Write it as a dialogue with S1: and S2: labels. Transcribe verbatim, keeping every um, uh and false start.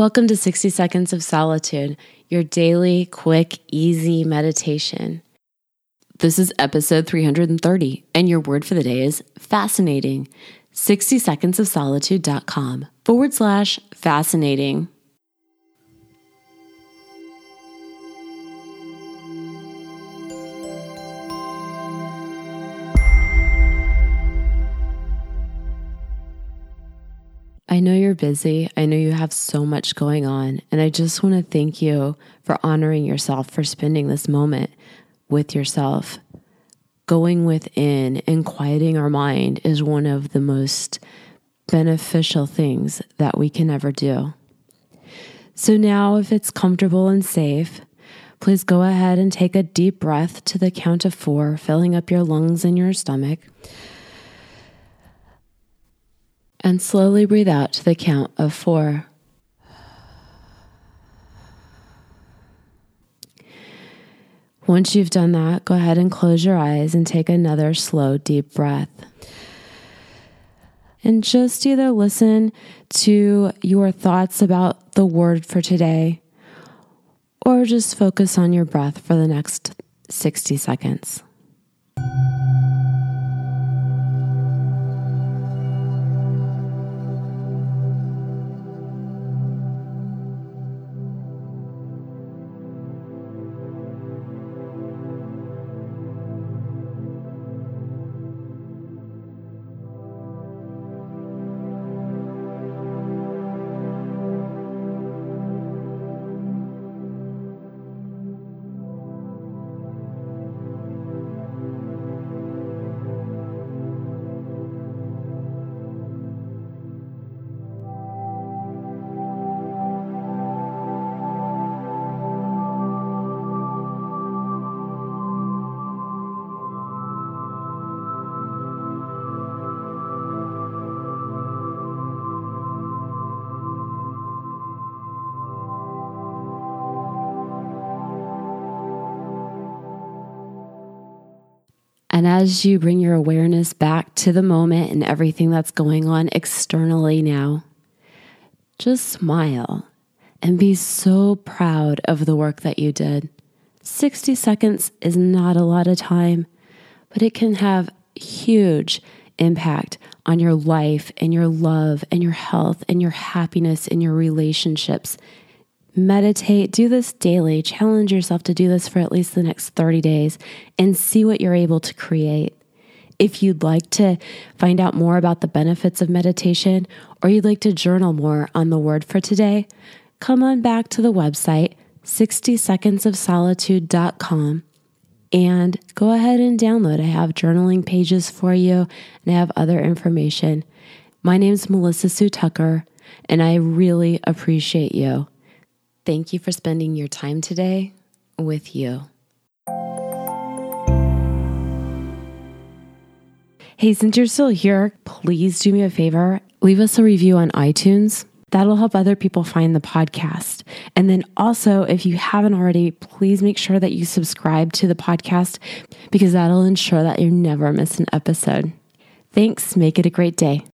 S1: Welcome to sixty Seconds of Solitude, your daily, quick, easy meditation. This is episode three hundred thirty, and your word for the day is fascinating. sixty seconds of solitude dot com forward slash fascinating. I know you're busy. I know you have so much going on, and I just want to thank you for honoring yourself, for spending this moment with yourself. Going within and quieting our mind is one of the most beneficial things that we can ever do. So now, if it's comfortable and safe, please go ahead and take a deep breath to the count of four, filling up your lungs and your stomach. And slowly breathe out to the count of four. Once you've done that, go ahead and close your eyes and take another slow, deep breath. And just either listen to your thoughts about the word for today, or just focus on your breath for the next sixty seconds. And as you bring your awareness back to the moment and everything that's going on externally now, just smile and be so proud of the work that you did. sixty seconds is not a lot of time, but it can have huge impact on your life and your love and your health and your happiness and your relationships. Meditate, do this daily, challenge yourself to do this for at least the next thirty days and see what you're able to create. If you'd like to find out more about the benefits of meditation, or you'd like to journal more on the word for today, come on back to the website, sixty seconds of solitude dot com, and go ahead and download. I have journaling pages for you, and I have other information. My name's Melissa Sue Tucker, and I really appreciate you. Thank you for spending your time today with you. Hey, since you're still here, please do me a favor. Leave us a review on iTunes. That'll help other people find the podcast. And then also, if you haven't already, please make sure that you subscribe to the podcast, because that'll ensure that you never miss an episode. Thanks. Make it a great day.